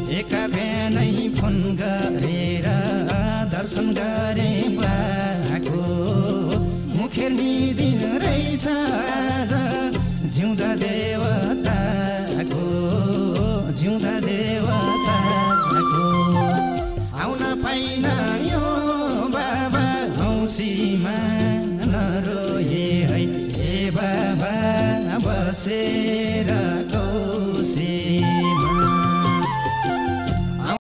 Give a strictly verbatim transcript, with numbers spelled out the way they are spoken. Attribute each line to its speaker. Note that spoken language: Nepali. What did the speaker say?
Speaker 1: एका बिहानै फोन गरेर दर्शन गरे बाको मुखेर निदिन रहेछ आज जिउँदा देवताको जिउँदा देवताको आउन पाइन यो बाबा औँसीमा नरोए है ए बाबा बसे